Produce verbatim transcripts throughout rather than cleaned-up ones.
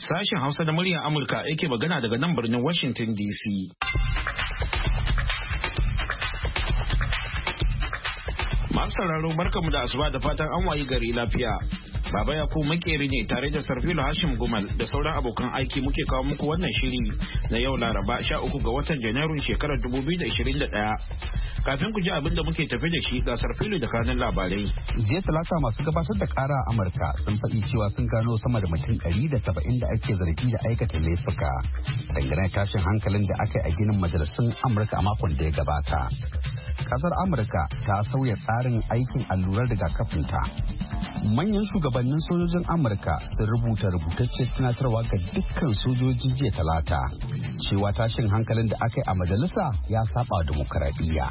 Sashen Hausa da muryar Amurka yake magana daga nan birnin Washington D C. Masu sauraro barkamu da asuba da fatan an wayi gari lafiya. Baba Yakubu makeri ne tare da Sarfilo Hashim Gumal da sauran abokan aiki muke kawo muku wannan shiri na yau Laraba sha uku ga watan Janairun shekarar dubu biyu da ashirin da ɗaya. Kafin ku ji abin da muke tafi da shi ga Sarfilo da kanun labarai. Jiya Talata masu gabatar da kara a Amurka sun faɗi cewa sun gano sama da mutum ɗari da saba'in da ake zargi da aikata laifuka dangane tashin hankalin da aka yi a ginin majalisun Amurka a makon da ya gabata. Kasar Amurka ta sauya tsarin aikin allurar rigakafinta. Manyan shugabannin sojojin Amurka sun rubuta rubutaccen tunatarwa ga dukkan sojoji jiya Talata cewa tashin hankalin da aka yi a majalisa ya saba dimokuraɗiyya.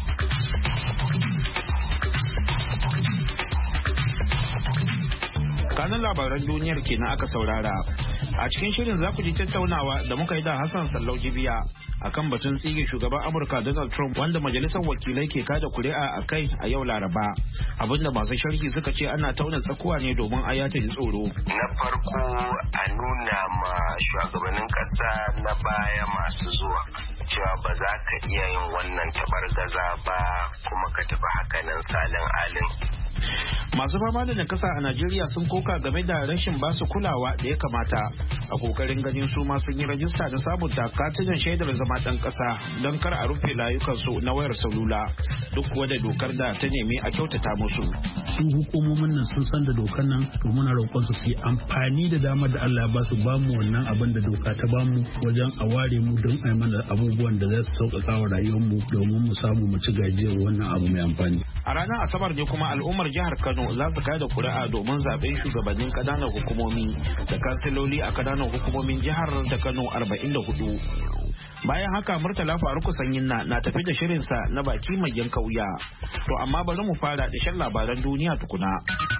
Kanan labaran duniyar kenan aka saurara. A cikin shirin za ku ji tattaunawa da muka yi da Hassan Sallau Jibiya akan batun tsige shugaban Amurka Donald Trump wanda majalisar wakilai ke kada kuri'a a kai a yau Laraba. Abinda masu sharhi suka ce ana tauna tsakuwa ne domin aya ta ji tsoro. Na farko a nuna ma shugabannin kasa na baya masu zuwa cewa ba za ka iya yin wannan tabargaza ba kuma ka tafi hakanan salin alin. Masu fama da nakasa a Najeriya sun koka game da rashin basu kulawa da ya kamata a kokarin ganin su ma sun yi rajista da sabunta katunan shaidar zama ɗan ƙasa don kar a rufe layukansu na wayar salula duk kuwa da dokar da ta nemi a kyautata musu. Su hukumomin nan sun san da dokar nan to muna roƙon su su yi amfani da damar da Allah ya ba su ba mu wannan abin da doka ta ba mu wajen a ware mu don a mana abubuwan da za su sauƙaƙa wa rayuwar mu domin mu samu mu ci gajiyar wannan abu mai amfani. A ranar Asabar ne kuma al'ummar jihar Kano za su kai da kuri'a domin zaben shugabannin kananan hukumomi da kansiloli a kananan hukumomin jihar da Kano arba'in da hudu. Bayan haka Murtala Faruku Sanyin na na tafi da shirinsa na baki mai yanka wuya. To amma bari mu fara da shan labaran duniya tukuna.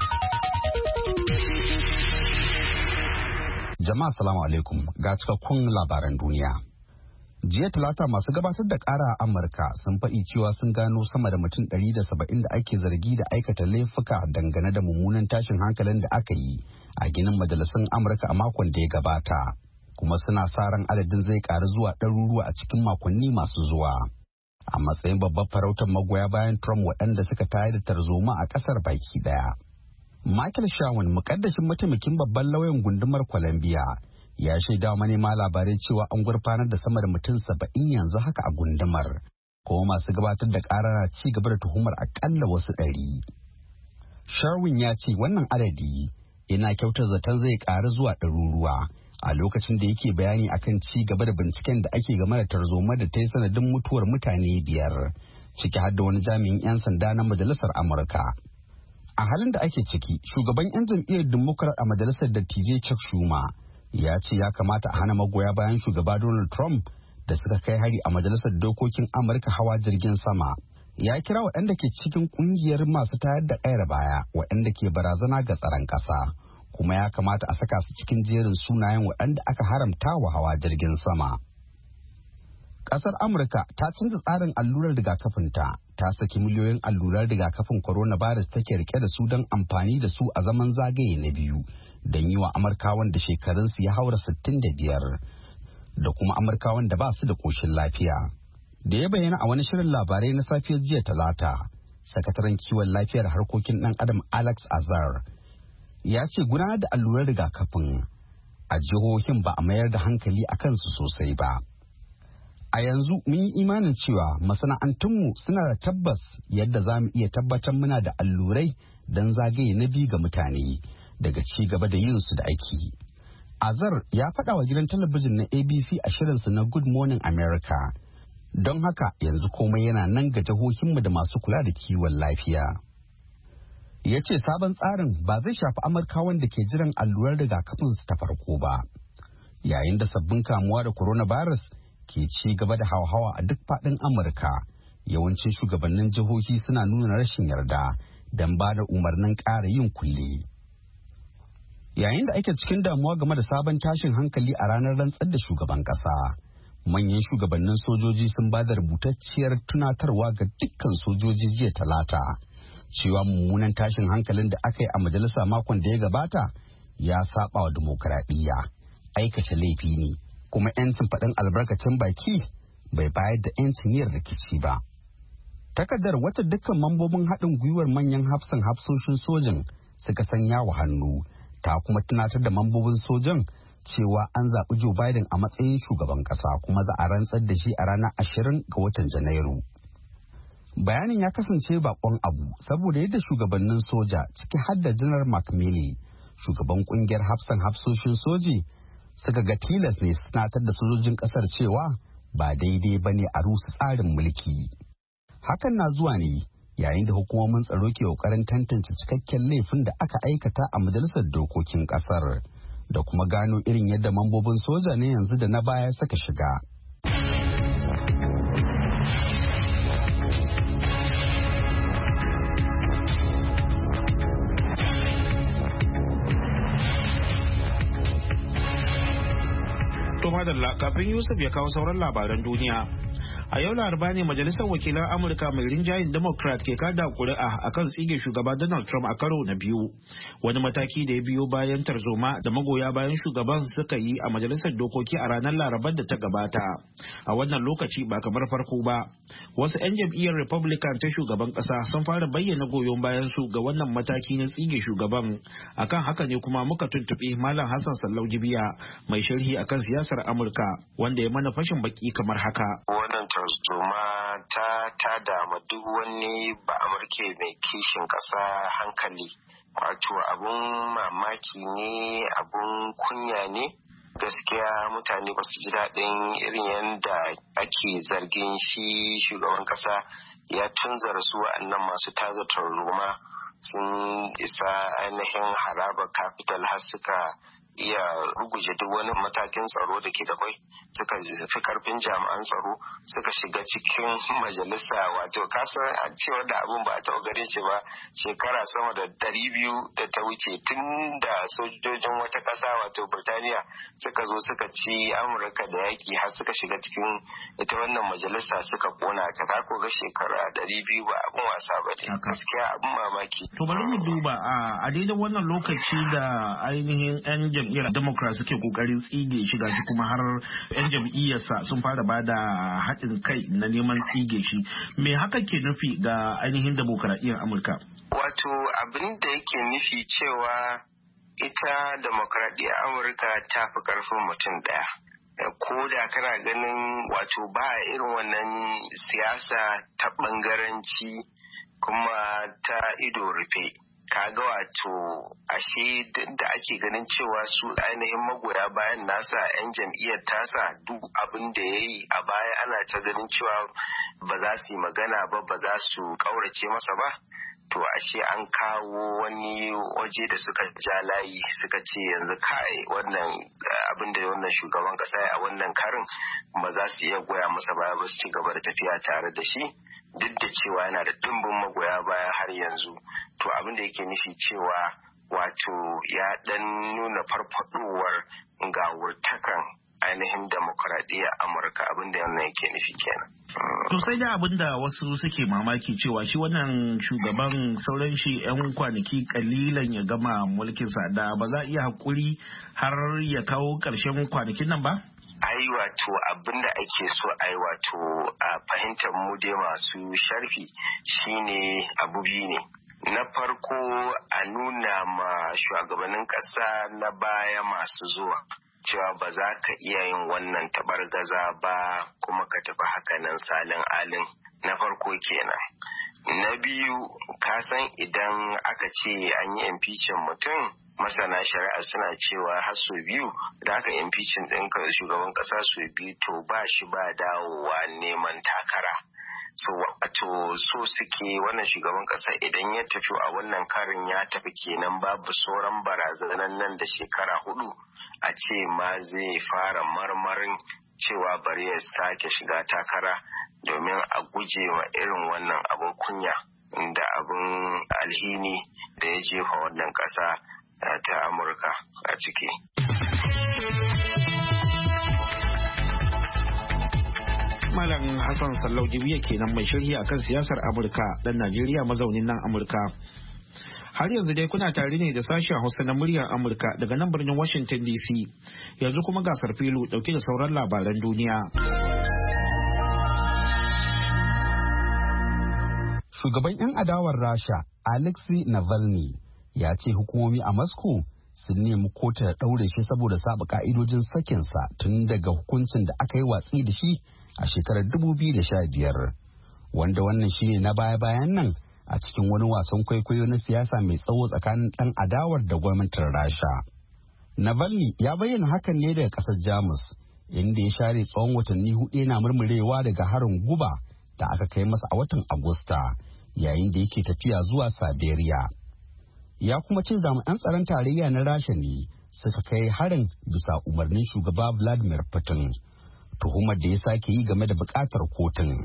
Jama'a salamu alaikum ga cikakkun labaran duniya. Jiya Talata masu gabatar da kara a Amurka sun faɗi cewa sun gano sama da mutum ɗari da saba'in da ake zargi da aikata laifuka dangane da mummunan tashin hankalin da aka yi a ginin majalisun Amurka a makon da ya gabata. Kuma suna sa ran adadin zai ƙaru zuwa ɗaruruwa a cikin makonni masu zuwa. A matsayin babbar farautar magoya bayan Trump waɗanda suka tayar da tarzoma a ƙasar baki ɗaya. Michael Sherwin, muƙaddashin mataimakin babban lauyan gundumar Columbia, ya shaida manema labarai cewa an gurfanar da sama da mutum saba'in yanzu haka a gundumar, kuma masu gabatar da ƙara na ci gaba da tuhumar akalla wasu ɗari. Sherwin ya ce wannan adadi yana kyautar zaton zai ƙaru zuwa ɗaruruwa a lokacin da yake bayani akan ci gaba da binciken da ake game da tarzoma da ta yi sanadin mutuwar mutane biyar, ciki har da wani jami'in 'yan sanda na majalisar Amurka. A halin da ake ciki, shugaban 'yan jam'iyyar Democrat a majalisar dattijai Chuck Schumer ya ce ya kamata a hana magoya bayan shugaba Donald Trump da suka kai hari a majalisar dokokin Amurka hawa jirgin sama. Ya kira waɗanda ke cikin ƙungiyar masu tayar da ƙayar baya waɗanda ke barazana ga tsaron ƙasa, kuma ya kamata a saka su cikin jerin sunayen waɗanda aka haramta wa hawa jirgin sama. Ƙasar Amurka ta canza tsarin allurar rigakafinta, ta saki miliyoyin allurar rigakafin coronavirus take rike da su don amfani da su a zaman zagaye na biyu don yi wa Amurkawan da shekarunsu ya haura sittin da biyar da kuma Amurkawan da ba su da ƙoshin lafiya. Da ya bayyana a wani shirin labarai na safiyar jiya Talata, sakataren kiwon lafiyar harkokin ɗan adam Alex Azar ya ce gudanar da allurar rigakafin a jihohin ba a mayar da hankali a kansu sosai ba. A yanzu mun yi imanin cewa masana'antunmu suna da tabbas yadda za mu iya tabbatar muna da allurai don zagaye na biyu ga mutane daga ci gaba da yin su da aiki. Azar ya faɗa wa gidan talabijin na A B C a shirinsa na Good Morning America. Don haka yanzu komai yana nan ga jihohinmu da masu kula da kiwon lafiya. Ya ce sabon tsarin ba zai shafi Amurkawan da ke jiran allurar rigakafinsu ta farko ba. Yayin da sabbin kamuwa da coronavirus ke ci gaba da hauhawa a duk faɗin Amurka, yawancin shugabannin jihohi suna nuna rashin yarda don ba da umarnin ƙara yin kulle. Yayin da ake cikin damuwa game da sabon tashin hankali a ranar rantsar da shugaban ƙasa, manyan shugabannin sojoji sun ba da rubutacciyar tunatarwa ga dukkan sojoji jiya Talata cewa mummunan tashin hankalin da aka yi a majalisa makon da ya gabata ya saba wa dimokuraɗiyya. aikata laifi ne, kuma 'yancin faɗin albarkacin baki bai bayar da 'yancin yin rikici ba. Takardar wacce dukkan mambobin haɗin gwiwar manyan hafsan hafsoshin sojin suka sanya wa hannu ta kuma tunatar da mambobin sojan cewa an zaɓi Joe Biden a matsayin shugaban ƙasa kuma za a rantsar da shi a ranar ashirin ga watan Janairu. Bayanin ya kasance bakon abu saboda yadda shugabannin soja ciki har da Janar Mark Milley, shugaban kungiyar hafsan hafsoshin soji, suka ga tilas ne sanatar da sojojin ƙasar cewa ba daidai ba ne a rusa tsarin mulki. Hakan na zuwa ne yayin da hukumomin tsaro ke ƙoƙarin tantance cikakken laifin da aka aikata a majalisar dokokin ƙasar da kuma gano irin yadda mambobin soja ne yanzu da na baya suka shiga. To madalla, kafin Yusuf ya kawo sauran labaran duniya. A yau Laraba ne Majalisar Wakilan Amurka mai rinjayen Democrat ke kada kuri'a akan tsige shugaba Donald Trump a karo na biyu. Wani mataki da ya biyo bayan tarzoma da magoya bayan shugaban suka yi a Majalisar Dokoki a ranar Larabar da ta gabata. A wannan lokaci ba kamar farko ba. Wasu 'yan jam'iyyar Republican ta shugaban kasa sun fara bayyana goyon bayan su ga wannan mataki na tsige shugaban. Akan haka ne kuma muka tuntuɓi Malam Hassan Sallau Jibiya mai sharhi akan siyasar Amurka wanda ya mana fashin baki kamar haka. Wannan tarzoma ta tada ma duk wani ba Amurke mai kishin ƙasa hankali. Wato abun mamaki ne, abun kunya ne. Gaskiya mutane ba su ji daɗin irin yadda ake zargin shi shugaban ƙasa ya tunzara su wa'annan masu taza tarzoma sun isa ainihin harabar capital har suka iya ruguje duk wani matakin tsaro da ke da kwai, suka fi karfin jami'an tsaro, suka shiga cikin majalisa. Wato kasan a cewa da abun ba a taɓa gare shi ba shekara sama da dari biyu da ta wuce tun da sojojin wata ƙasa wato Birtaniya suka zo suka ci Amurka da yaki har suka shiga cikin ita wannan majalisa suka kona ta. Ka ko ga shekara dari biyu ba abun wasa ba ne, gaskiya abun mamaki. To bari mu duba a daidai wannan lokaci da ainihin 'yan jam'iyyar Democrat suke kokarin tsige shi, gashi kuma har 'yan jam'iyyarsa sun fara bada haɗin kai na neman tsige shi. Me haka ke nufi ga ainihin demokradiyyar Amurka? Wato abin da yake nufi cewa ita demokradiyyar Amurka ta fi ƙarfin mutum ɗaya. Ko da kana ganin wato ba irin wannan siyasa ta ɓangaranci kuma ta ido rufe. Kaga wato ashe da ake ganin cewa su ainihin magoya bayan nasa 'yan jam'iyyar tasa duk abin da ya yi a baya ana ta ganin cewa ba za su yi magana ba, ba za su ƙaurace masa ba. To ashe an kawo wani waje da suka ja layi suka ce yanzu kai wannan abin da wannan shugaban kasa a wannan karin ba za su iya goya masa baya ba, su ci gaba da tafiya tare da shi duk da cewa yana da dimbin magoya baya har yanzu. To abin da yake nufi cewa wato ya dan nuna farfadowar gawurtakan ainihin demokuraɗiyyar Amurka, abin da wannan yake nufi kenan. To sai da abin da wasu suke mamaki cewa shi wannan shugaban sauran shi 'yan kwanaki kalilan ya gama mulkinsa, da ba za a iya haƙuri har ya kawo ƙarshen kwanakin nan ba? Ai wato abin da ake so ai wato a fahimtar mu dai masu sharfi shine abu biyu ne. Na farko a nuna ma shugabannin ƙasa na baya masu zuwa cewa ba za ka iya yin wannan tabargaza ba kuma ka tafi hakanan salin alin. Na farko kenan. Na biyu, ka san idan aka ce an yi impeachment mutum, masana shari'a suna cewa har sau biyu da aka impeachment ɗin shugaban ƙasa sau biyu to ba shi ba dawowa neman takara. So wato so suke wannan shugaban ƙasa idan ya tafi a wannan karin ya tafi kenan babu sauran barazanan nan da shekara hudu a ce ma zai fara marmarin cewa bari ya sake shiga takara domin a guje wa irin wannan abin kunya da abin alhini da ya jefa wannan ƙasa ta Amurka a ciki. Malam Hassan Sallau Jibiya kenan mai sharhi akan siyasar Amurka dan Najeriya mazaunin nan Amurka. Har yanzu dai kuna tare ne da sashen Hausa na muryar Amurka daga nan birnin Washington D C. Yanzu kuma gasar filu dauke da sauran labaran duniya. Shugaban 'yan adawar Rasha, Alexei Navalny, ya ce hukumomi a Moscow sun nemi kotu da ɗaure shi saboda saba ka'idojin sakinsa tun daga hukuncin da aka yi watsi da shi a shekarar dubu biyu da sha biyar, wanda wannan shine na baya-bayan nan a cikin wani wasan kwaikwayo na siyasa mai tsawo tsakanin ɗan adawar da gwamnatin Rasha. Navalny ya bayyana hakan ne daga ƙasar Jamus, inda ya share tsawon watanni hudu yana murmurewa daga harin guba da aka kai masa a watan Agusta, yayin da yake tafiya zuwa Siberia. Ya kuma ce jami'an tsaron tarayya na Rasha ne suka kai harin bisa umarnin shugaba Vladimir Putin, tuhumar da ya sake yi game da bukatar kotun.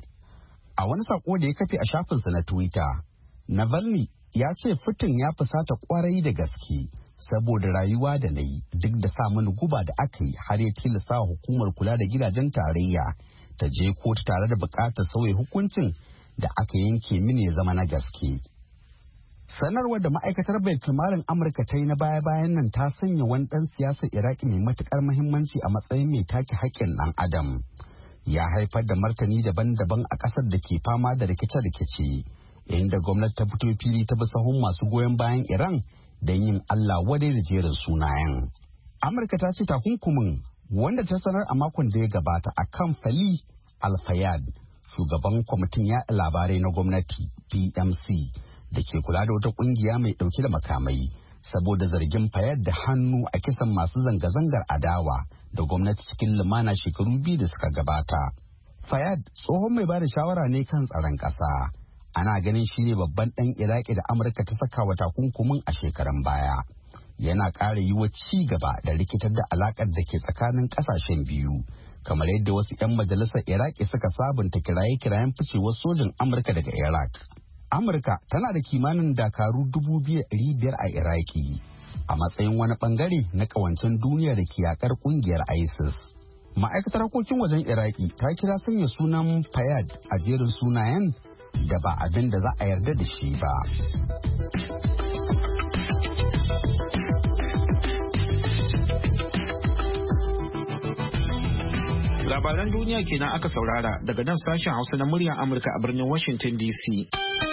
A wani sako da ya kafe a shafinsa na Twitter, Navalny ya ce Putin ya fusata kwarai da gaske saboda rayuwa da na yi duk da sa mani guba da aka yi, har ya tilasta hukumar kula da gidajen tarayya ta je kotu tare da bukatar sauya hukuncin da aka yanke mini ya zama na gaske. Sanarwar da ma'aikatar baitulmalin Amurka ta yi na baya-bayan nan ta sanya wani ɗan siyasar Iraki mai matukar muhimmanci a matsayin mai take haƙƙin ɗan adam. Ya haifar da martani daban-daban a ƙasar da ke fama da rikice-rikice, inda gwamnati ta fito fili ta bi sahun masu goyon bayan Iran don yin Allah wadai da jerin sunayen. Amurka ta ce takunkumin, wanda ta sanar a makon da ya gabata a kan Fali Al-Fayad, shugaban kwamitin yaɗa labarai na gwamnati P M C, da ke kula da wata kungiya mai dauke da makamai, saboda zargin Fayad da hannu a kisan masu zanga-zangar adawa da gwamnati cikin lumana shekaru biyu da suka gabata. Fayad tsohon mai bada shawara ne kan tsaron ƙasa. Ana ganin shi ne babban ɗan Iraki da Amurka ta saka wa takunkumin a shekaran baya. Yana ƙara yiwa ci gaba da rikitar da alaƙar da ke tsakanin ƙasashen biyu, kamar yadda wasu 'yan majalisar Iraki suka sabunta kiraye-kirayen ficewar sojin Amurka daga Iraq. Amurka tana da kimanin dakaru dubu biyu ɗari biyar a Iraki a matsayin wani bangare na kawancen duniya da ke yakar kungiyar ISIS. Ma'aikatar harkokin wajen Iraki ta kira sanya sunan Fayad a jerin sunayen da ba abin da za a yarda da shi ba. Labaran duniya kenan aka saurara daga nan sashen Hausa na muryar Amurka a birnin Washington D C.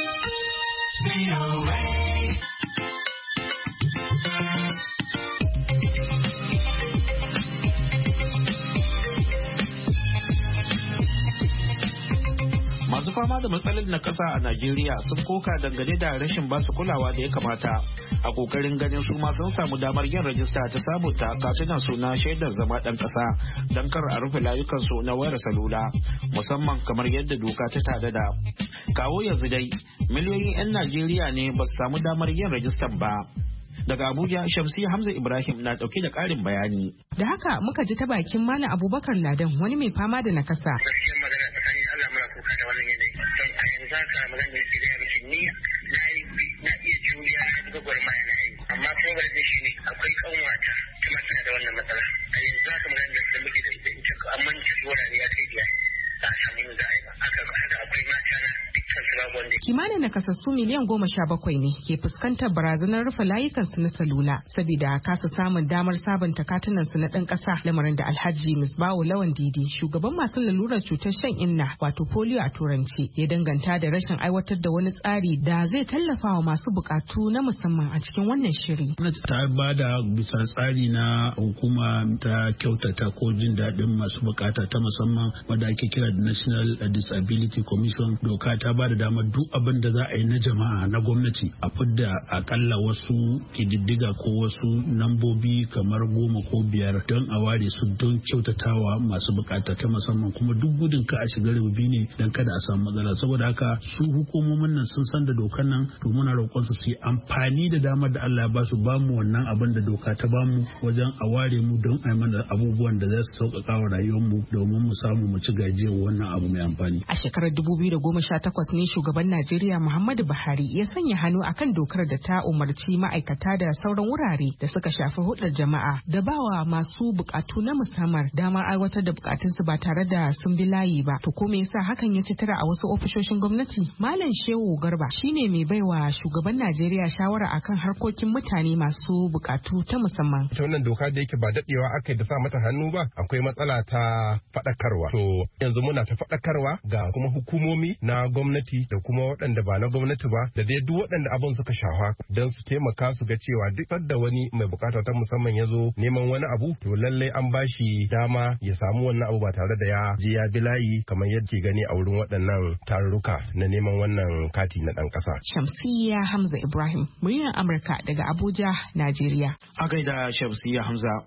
Masu fama da matsalar na ƙasa a Najeriya sun koka dangane da rashin basu kulawa da ya kamata a kokarin ganin su ma sun samu damar yin rajista ta sabunta katunan su na shaidar zama ɗan ƙasa don kar a rufe layukansu na wayar salula, musamman kamar yadda doka ta tada. Kawo yanzu dai miliyoyin 'yan Najeriya ne ba su samu damar yin rajistan ba. Daga Abuja, Shamsi Hamza Ibrahim na dauke da karin bayani. Da haka muka ji ta bakin Malam Abubakar Ladan, wani mai fama da nakasa. Gaskiyar magana tsakanin Allah muna kuka da wannan yanayi. Don a yanzu haka magana da yake gaya miki ni na yi na iya juriya na ji gwagwarmaya na yi. Amma kuma bari da shi ne akwai kanwata kuma tana da wannan matsala. A yanzu haka magana da muke da ita ita amma ta zuwa ne ya kai biya. Ba a samu yin za'a yi ba. Haka haka akwai mata na dukkan su babu wanda. Kimanin nakasassu miliyan goma sha bakwai ne ke fuskantar barazanar rufe layukansu na salula saboda kasa samun damar sabunta katunansu na ɗan ƙasa, lamarin da Alhaji Misbahu Lawan Didi, shugaban masu lalurar cutar shan inna wato polio a turanci, ya danganta da rashin aiwatar da wani tsari da zai tallafa wa masu buƙatu na musamman a cikin wannan shiri. Ta bada bisa tsari na hukuma ta kyautata ko jin daɗin masu buƙata ta musamman wadda ake kira da National Disability Commission. Doka ta bada damar duk abin da za a yi na jama'a na gwamnati a fidda akalla wasu kididdiga ko wasu nambobi kamar goma ko biyar don a ware su don kyautatawa masu bukata ta musamman, kuma duk gudun ka a shiga rububi ne don kada a samu matsala. Saboda haka su hukumomin nan sun san da dokan nan, to muna roƙon su su yi amfani da damar da Allah ya ba su, ba mu wannan abin da doka ta ba mu wajen a ware mu don a yi mana abubuwan da za su sauƙaƙa wa rayuwar mu domin mu samu mu ci gajiyar wannan abu mai amfani. A shekarar dubu biyu da goma sha takwas ne shugaban Najeriya Muhammadu Buhari ya sanya hannu akan dokar da ta umarci ma'aikata da sauran wurare da suka shafi hulɗar jama'a da bawa masu bukatu na musamman damar aiwatar da bukatunsu ba tare da sun bi layi ba. To ko me yasa hakan ya ci tara a wasu ofishoshin gwamnati? Malam Shehu Garba shine mai baiwa shugaban Najeriya shawara akan harkokin mutane masu bukatu ta musamman. Ta wannan doka da yake ba dadewa aka da sa mata hannu ba, akwai matsala ta faɗakarwa. To yanzu muna ta faɗakarwa ga kuma hukumomi na gwamnati da kuma waɗanda ba na gwamnati ba da dai duk waɗanda abin suka shafa don su taimaka su ga cewa duk da wani mai bukata ta musamman ya zo neman wani abu to lallai an bashi dama ya samu wannan abu ba tare da ya je ya bi layi kamar yadda ke gani a wurin waɗannan tarurruka na neman wannan kati na ɗan ƙasa. Shamsiyya Hamza Ibrahim, muryar Amurka daga Abuja, Najeriya. A gaida Shamsiyya Hamza.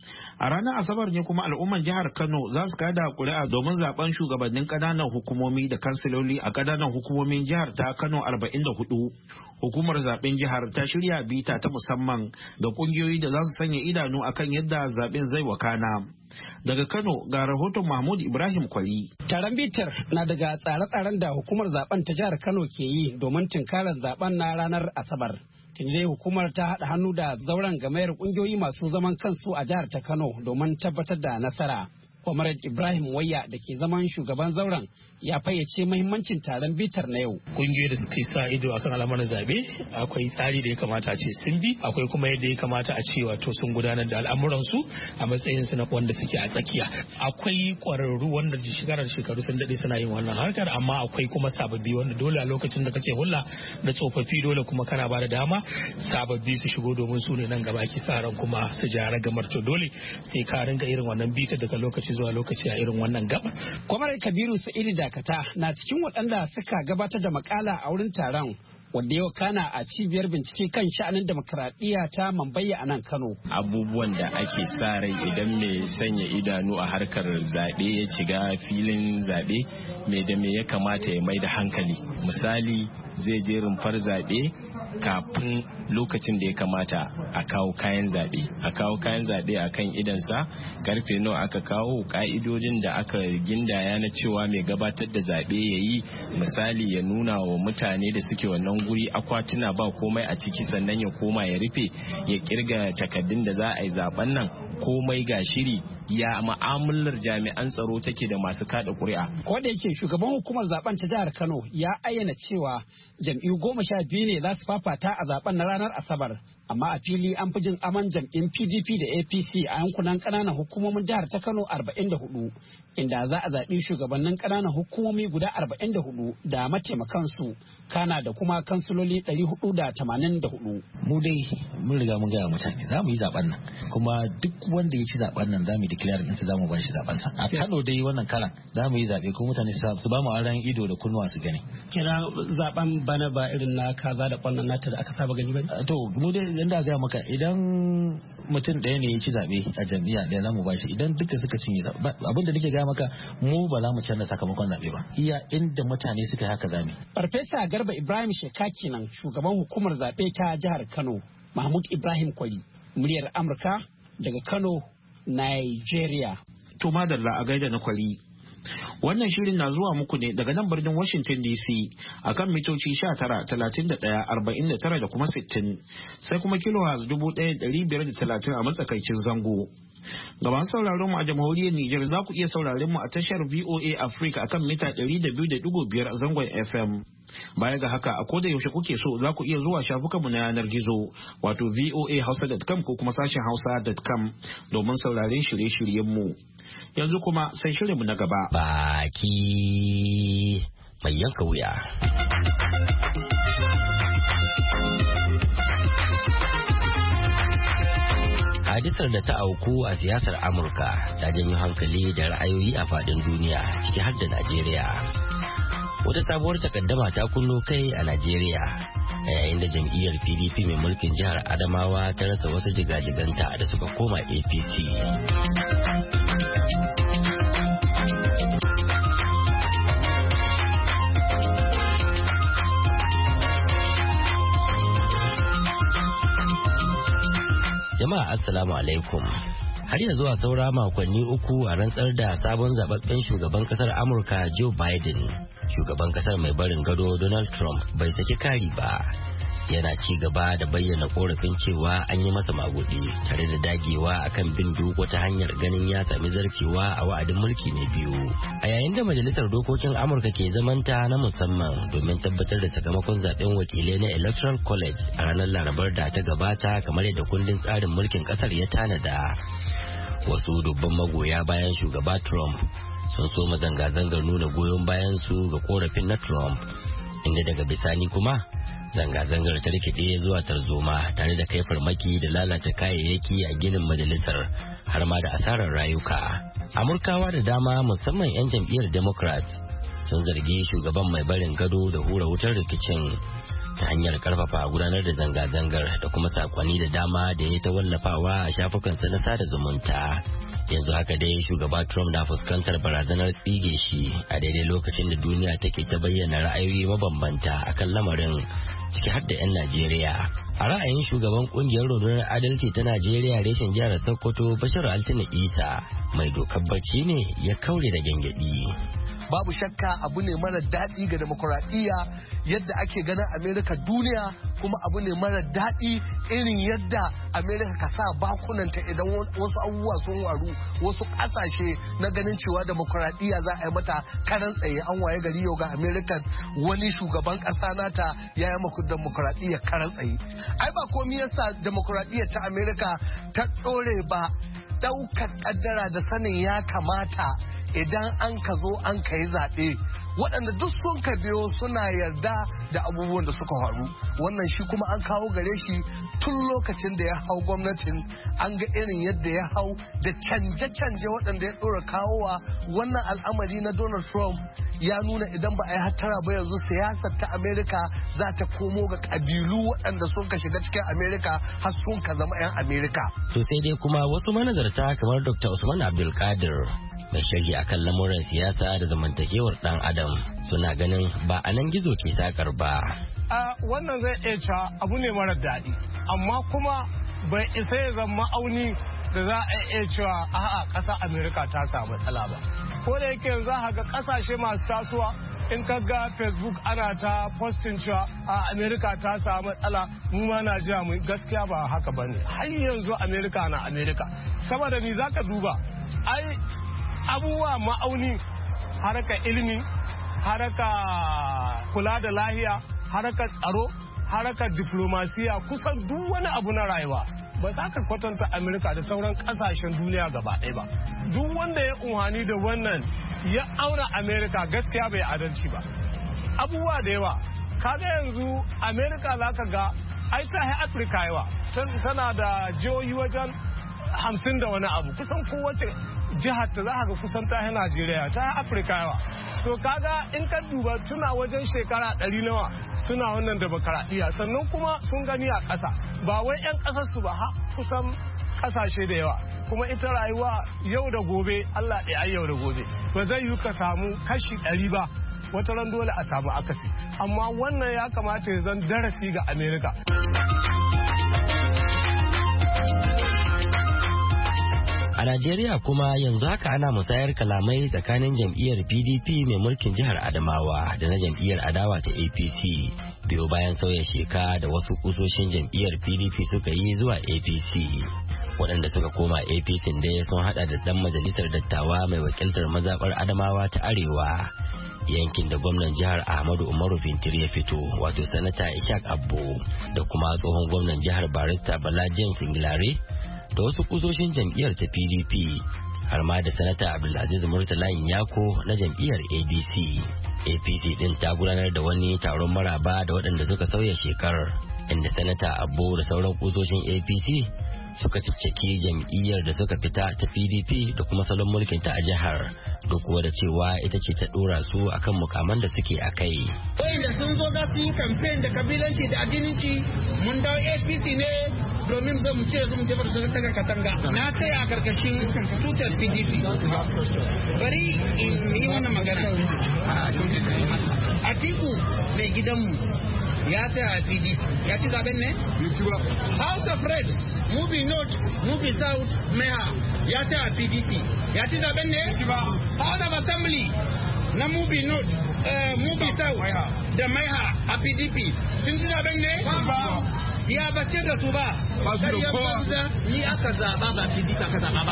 A ranar Asabar ne kuma al'umman jihar Kano za su kada kuri'a domin zaben shugabannin ƙananan hukumomi da kansiloli a ƙananan hukumomin jihar ta Kano arba'in da hudu. Hukumar zaben jihar ta shirya bita ta musamman ga ƙungiyoyi da za su sanya idanu akan yadda zaben zai wakana. Daga Kano ga rahoton Mahmud Ibrahim Kwari. Taron bitar na daga tsare-tsaren da hukumar zaben ta jihar Kano ke yi domin tunkarar zaben na ranar Asabar. Tuni dai hukumar ta haɗa hannu da zauren gamayar ƙungiyoyi masu zaman kansu a jihar ta Kano domin tabbatar da nasara. Comrade Ibrahim Wayya da ke zaman shugaban zauren ya fayyace mahimmancin taron bitar na yau. Kungiyoyi da suke sa ido akan al'amuran zabe akwai tsari da ya kamata a ce sun bi, akwai kuma yadda ya kamata a ce wato sun gudanar da al'amuran su a matsayin su na wanda suke a tsakiya. Akwai kwararru wanda shekarar shekaru sun dade suna yin wannan harkar, amma akwai kuma sababbi wanda dole a lokacin da kake hulla da tsofaffi dole kuma kana ba da dama sababbi su shigo domin su ne nan gaba ki sa ran kuma su jara gamar, to dole sai ka ringa irin wannan bitar daga lokaci zuwa lokaci a irin wannan gaba. Kwamar Kabiru Sa'idu Dakata na cikin waɗanda suka gabatar da makala a wurin taron wanda yau kana a cibiyar bincike kan sha'anin demokradiyya ta Mambayya a nan Kano. Abubuwan da ake sa rai idan mai sanya idanu a harkar zaɓe ya shiga filin zaɓe mai da me ya kamata ya mai da hankali. Misali zai je rumfar zaɓe kafin lokacin da ya kamata a kawo kayan zaɓe. A kawo kayan zaɓe a kan idansa karfe nawa aka kawo, ka'idojin da aka gindaya na cewa mai gabatar da zaɓe ya yi, misali ya nuna wa mutane da suke wannan guri akwatuna ba komai a ciki sannan ya koma ya rufe ya kirga takaddun da za a yi zaben nan, komai ga shiri. Ya ma'amalar jami'an tsaro take da masu kada ƙuri'a. Ko da yake shugaban hukumar zaben ta jihar Kano ya ayyana cewa jam'iyyu goma sha biyu ne za su fafata a zaben na ranar Asabar, amma a fili an fi jin aman jam'in P D P da A P C a yankunan ƙananan hukumomin jihar ta Kano arba'in da hudu, inda za a zaɓi shugabannin ƙananan hukumomi guda arba'in da hudu da mataimakansu, kana da kuma kansuloli ɗari hudu da tamanin da hudu. Mu dai mun riga mun gaya mutane za mu yi zaben nan, kuma duk wanda ya ci zaben nan za mu yi declare ɗinsa za mu ba shi zaben sa. A Kano dai wannan karan za mu yi zaɓe ko mutane su ba mu aran ido da kunnuwa su gani. Kira zaben bana ba irin na kaza da ƙwallon nata da aka saba gani ba. To mu dai inda gaya maka idan mutum ɗaya ne ya ci zaɓe a jam'iyya ɗaya za mu ba shi, idan duka suka cinye abin da nake gaya maka mu ba za mu canza sakamakon zaɓe ba, iya inda mutane suka yi haka zame. Farfesa Garba Ibrahim Sheka kenan shugaban hukumar zaɓe ta jihar Kano. Mahmud Ibrahim Kwari, muryar Amurka daga Kano, Nigeria. To madalla a gaida na Kwari. Wannan shirin na zuwa muku ne daga nan birnin Washington D C akan mitoci sha tara, talatin da ɗaya, arba'in da tara da kuma sittin, sai kuma kilohertz dubu ɗaya ɗari biyar da talatin a matsakaicin zango. Ga masu sauraron mu a jamhuriyar Nijar za ku iya sauraron mu a tashar V O A Africa akan mita ɗari da biyu da ɗigo biyar a zangon F M. Baya ga haka a koda yaushe kuke so za ku iya zuwa shafukanmu na yanar gizo wato v o a hausa dot com ko kuma sashen hausa dot com domin sauraren shirye-shiryen mu. Yanzu kuma sai shirinmu na gaba. Baki mai yanka wuya. Hadisar da ta auku a siyasar Amurka ta janyo hankali da ra'ayoyi a faɗin duniya ciki har da Najeriya. Wata sabuwar takaddama ta kunno kai a Najeriya a yayin da jam'iyyar P D P mai mulkin jihar Adamawa ta rasa wasu jigajiganta da suka koma A P C. Jama'a assalamu alaikum. har yanzu a saura makonni uku a rantsar da sabon zababben shugaban kasar Amurka Joe Biden. Shugaban kasar mai barin gado Donald Trump bai saki kari ba. Yana ci gaba da bayyana korafin cewa an yi masa magudi tare da dagewa akan bin duk wata hanyar ganin ya sami zarcewa a wa'adin mulki na biyu. A yayin da majalisar dokokin Amurka ke zamanta na musamman domin tabbatar da sakamakon zaben wakilai na Electoral College a ranar Larabar da ta gabata kamar yadda kundin tsarin mulkin kasar ya tanada. Wasu dubban magoya bayan shugaba Trump sun soma zanga-zangar nuna goyon bayan su ga korafin na Trump, inda daga bisani kuma zanga-zangar ta rikide zuwa tarzoma tare da kai farmaki da lalata kayayyaki a ginin majalisar har ma da asarar rayuka. Amurkawa da dama musamman 'yan jam'iyyar Democrat sun zargi shugaban mai barin gado da hura wutar rikicin ta hanyar karfafa gudanar da zanga-zangar da kuma sakonni da dama da ya ta wallafawa a shafukansa na sada zumunta. Yanzu haka dai shugaba Trump na fuskantar barazanar tsige shi a daidai lokacin da duniya take ta bayyana ra'ayoyi mabambanta akan lamarin, ciki har da 'yan Najeriya. A ra'ayin shugaban kungiyar rundunar adalci ta Najeriya reshen jihar Sokoto Bashir Altina Isa, mai dokar bacci ne ya kaure da gengedi. Babu shakka abu ne mara daɗi ga demokuraɗiyya yadda ake ganin Amerika duniya, kuma abu ne mara daɗi irin yadda Amerika ka sa bakunanta idan wasu abubuwa sun waru wasu ƙasashe na ganin cewa demokuraɗiyya za a yi mata karan tsaye. An waye gari yau ga Amerika wani shugaban ƙasa nata ya yi maku demokuraɗiyya karan tsaye. Ai ba komi yasa demokuraɗiyya ta Amerika ta ɗore ba ɗaukar ƙaddara da sanin ya kamata idan an ka zo an ka yi zaɓe. Waɗanda duk sun ka biyo suna yarda da abubuwan da suka faru. Wannan shi kuma an kawo gare shi tun lokacin da ya hau gwamnatin, an ga irin yadda ya hau da canje-canje waɗanda ya ɗora kawowa. Wannan al'amari na Donald Trump ya nuna idan ba a yi hattara ba yanzu siyasar ta Amerika za ta komo ga ƙabilu waɗanda sun ka shiga cikin Amerika har sun ka zama 'yan Amerika. To sai dai kuma wasu manazarta kamar Doctor Usman Abdulkadir, mai sharhi akan lamuran siyasa da zamantakewar dan adam, suna ganin ba a nan gizo ke sakar ba. A wannan zai iya cewa abu ne mara daɗi, amma kuma bai isa ya zama ma'auni da za a iya cewa a'a ƙasa Amerika ta samu matsala ba. Ko da yake yanzu ga ƙasashe masu tasowa, in ka ga Facebook ana ta postin cewa a Amerika ta samu matsala, mu ma na jiya mu gaskiya ba haka bane. Har yanzu Amerika na Amerika. Saboda ni zaka duba, ai abubuwa ma'auni, haraka ilimi, haraka kula da lahiya, haraka tsaro, haraka diplomasiya, kusan duk wani abu na rayuwa ba za ka kwatanta Amerika da sauran kasashen duniya gaba ɗaya ba. Duk wanda ya unhani da wannan ya auna Amerika gaskiya bai adalci ba. Abubuwa da yawa, kaga yanzu Amerika za ka ga ai ta Afirka yawa, tana da jihohi wajen hamsin da wani abu, kusan kowace jihar ta za ka ga kusan ta Najeriya, ta Afirka yawa. So kaga in ka duba tuna wajen shekara ɗari nawa suna wannan demokaradiyya, sannan kuma sun gani a ƙasa, ba wai 'yan ƙasar su ba, ha kusan ƙasashe da yawa. Kuma ita rayuwa yau da gobe, Allah ɗaya yau da gobe, ba zai yi ka samu kashi ɗari ba, wata ran dole a samu akasi. Amma wannan ya kamata ya zan darasi ga Amerika. A Najeriya kuma yanzu haka ana musayar kalamai tsakanin jam'iyyar P D P mai mulkin jihar Adamawa da na jam'iyyar adawa ta A P C, biyo bayan sauya sheka da wasu kusoshin jam'iyyar P D P suka yi zuwa A P C. Waɗanda suka koma A P C dai sun hada da ɗan majalisar dattawa mai wakiltar mazaɓar Adamawa ta Arewa, yankin da gwamnan jihar Ahmadu Umaru Fintiri ya fito, wato sanata Ishaq Abbo, da kuma tsohon gwamnan jihar Barista Bala James Ingilare, da wasu kusoshin jam'iyyar ta P D P, har ma da sanata Abdulaziz Murtala Yako na jam'iyyar A D C. A P C din ta gudanar da wani taron maraba da waɗanda suka sauya shekarar, inda sanata Abbo da sauran kusoshin A P C suka cicciki jam'iyyar da suka fita ta P D P da kuma salon mulkin ta a jihar, duk kuwa da cewa ita ce ta dora su akan mukaman da suke a kai. Wanda sun zo za su yi kamfen da kabilanci da addininci, mun dawo A P C ne domin zan ce zan jabar su ta katanga. Na tsaya a karkashin tutar P D P. Bari in yi wannan magana. Atiku mai gidanmu ya tsaya a P D P ya ci zaben ne? Ya ci ba. House of Red Mubi North Mubi South Meha ya tsaya a P D P ya ci zaben ne? Ya ci ba. House of Assembly na Mubi North Mubi South da Meha a P D P sun ci zaben ne? Ba. Ya bace da su ba. Ba su da kowa. Ni aka zaba ba P D P aka zaba ba.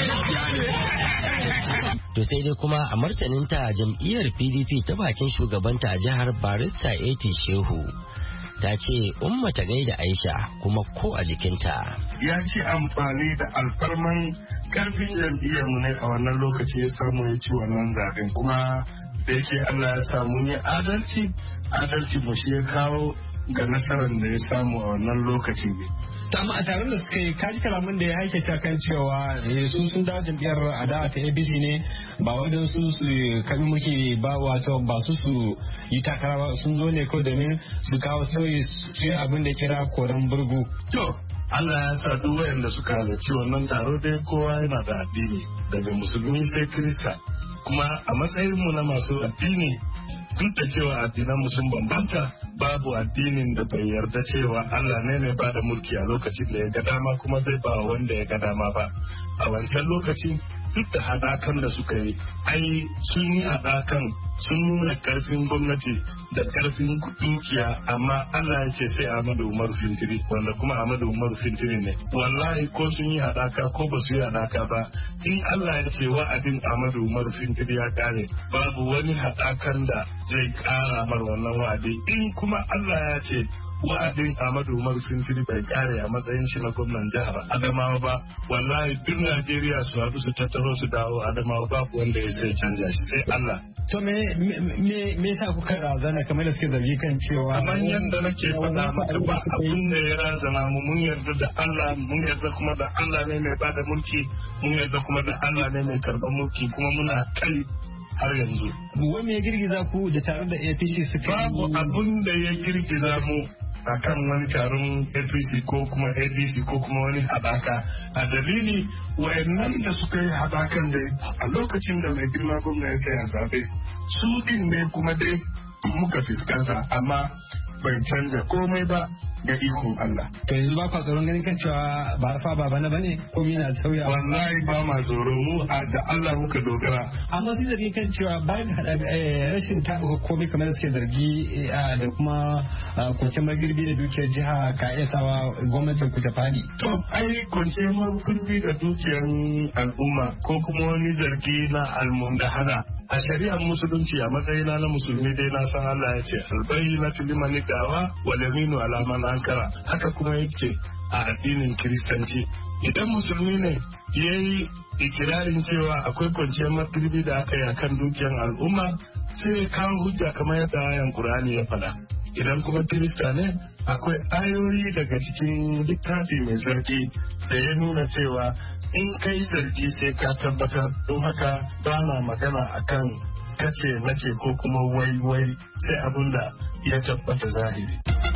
To sai dai kuma a martaninta jam'iyyar P D P ta bakin shugabanta a jihar Barista Eti Shehu ta ce umma ta gaida Aisha kuma ko a jikinta. Ya ce amfani da alfarman karfin jam'iyyarmu ne a wannan lokaci ya samu ya ci wannan zaben kuma da yake Allah ya samu ne adalci adalci mu shi ya kawo ga nasarar da ya samu a wannan lokaci ne. Amma a taron da suka yi kaji kalamin da ya haike cewa kan cewa su sun dawo jam'iyyar adawa ta A B C ne ba wajen su su kabi mulki ba wato ba su su yi takara ba sun zo ne kawai domin su kawo sauyi su yi abin da kira koren burgu. To Allah ya sa duk wayanda suka halarci wannan taro dai kowa yana da addini daga musulmi sai Kirista kuma a matsayin mu na masu addini duk da cewa addinan mu sun bambanta babu addinin da bai yarda cewa Allah ne mai bada mulki a lokacin da ya ga dama kuma zai ba wanda ya ga dama ba a wancan lokacin duk da hadakan da suka yi ai sun yi hadakan sun nuna karfin gwamnati da karfin dukiya amma Allah ya ce sai Ahmadu Umaru Fintiri wanda kuma Ahmadu Umaru Fintiri ne wallahi ko sun yi hadaka ko ba su yi hadaka ba in Allah ya ce wa'adin Ahmadu Umaru Fintiri ya kare babu wani hadakan da zai kara mar wannan wa'adi in kuma Allah ya ce wa'adin Ahmadu Umaru Fintiri bai kare a matsayin shi na gwamnan jihar Adamawa ba wallahi duk Najeriya su haɗu su tattaro su dawo Adamawa babu wanda ya sai canja shi sai Allah. To me me me yasa kuka razana kamar da suke zargi kan cewa kamar yadda nake faɗa maka ba abin da ya razana mu mun yarda da Allah mun yarda kuma da Allah ne mai bada mulki mun yarda kuma da Allah ne mai karɓar mulki kuma muna kai har yanzu. Wani ya girgiza ku da tare da A P C suka babu abin da ya girgiza mu akan wani taron A P C ko kuma A D C ko kuma wani haɗaka a dalili wayannan da suka yi haɗakan da a lokacin da mai girma gwamna ya tsaya zaɓe su din ne kuma dai muka fuskanta amma bai canza komai ba ga ikon Allah. To yanzu ba kwa tsoron ganin kan cewa ba fa ba bana bane ko mina sauya. Wallahi ba ma tsoro mu da Allah muka dogara. Amma sun zargi kan cewa bayan hada rashin taɓuka komai kamar da suke zargi da kuma kwanciyar magirbi da dukiyar jiha ka iya sawa gwamnatin ku ta fadi. To ai kwanciyar magirbi da dukiyar al'umma ko kuma wani zargi na almundahana a shari'ar musulunci a matsayina na musulmi dai na san Allah ya ce albayyinatu liman dawa wal yaminu ala man ankara haka kuma yake a addinin kiristanci idan musulmi ne yayi ikirarin cewa akwai kwanciyar magribi da aka yi akan dukiyar al'umma sai ya kawo hujja kamar yadda ayan Qur'ani ya faɗa idan kuma kirista ne akwai ayoyi daga cikin littafi mai zargi da ya nuna cewa in kai zargi sai ka tabbatar don haka ba na magana akan kace nace ko kuma wai wai sai abin da ya tabbata zahiri.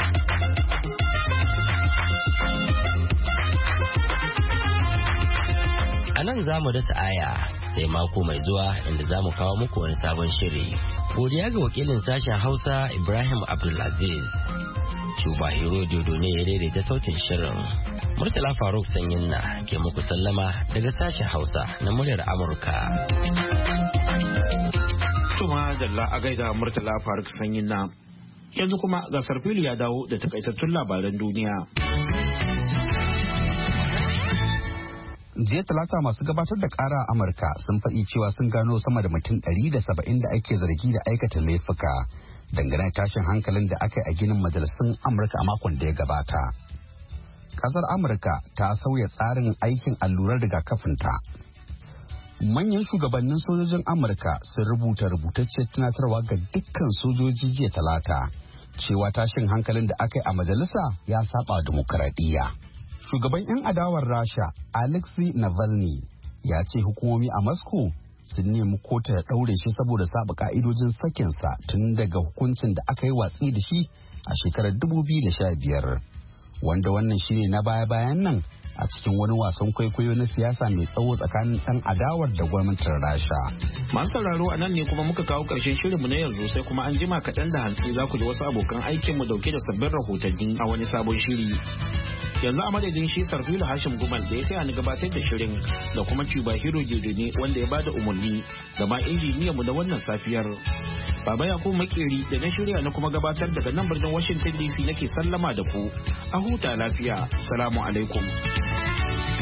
A nan za mu dasa aya sai mako mai zuwa inda za mu kawo muku wani sabon shiri. Godiya ga wakilin sashen Hausa Ibrahim Abdulaziz. Cuba Hero Dodo ne ya daidaita sautin shirin. Murtala Faruk Sanyin na ke muku sallama daga sashen Hausa na muryar Amurka. Tuma Dalla a gaida Murtala Faruk Sanyin na. Yanzu kuma gasar fili ya dawo da takaitattun labaran duniya. Jiya talata masu gabatar da kara a Amurka sun faɗi cewa sun gano sama da mutum ɗari da saba'in da ake zargi da aikata laifuka dangane tashin hankalin da aka yi a ginin majalisun Amurka a makon da ya gabata. Kasar Amurka ta sauya tsarin aikin allurar rigakafinta. Manyan shugabannin sojojin Amurka sun rubuta rubutaccen tunatarwa ga dukkan sojoji jiya talata cewa tashin hankalin da aka yi a majalisa ya saba dimokuraɗiyya. Shugaban 'yan adawar Rasha Alexei Navalny ya ce hukumomi a Moscow sun nemi kotu da ɗaure shi saboda saba ka'idojin sakinsa tun daga hukuncin da aka yi watsi da shi a shekarar dubu biyu da sha biyar, wanda wannan shine na baya-bayan nan a cikin wani wasan kwaikwayo na siyasa mai tsawo tsakanin ɗan adawar da gwamnatin Rasha. Masu sauraro a nan ne kuma muka kawo ƙarshen shirinmu na yanzu sai kuma an jima kaɗan da hantsi za ku ji wasu abokan aikinmu dauke da sabbin rahotanni a wani sabon shiri. Yanzu a madadin shi Sarfilu Hashim Gumal da ya taya ni gabatar da shirin da kuma Cuba Hero Jedone wanda ya bada umarni da ma injiniyan mu da wannan safiyar. Baba Yakubu Makeri da na shirya na kuma gabatar daga nan birnin Washington D C nake sallama da ku. A huta lafiya. Assalamu alaikum.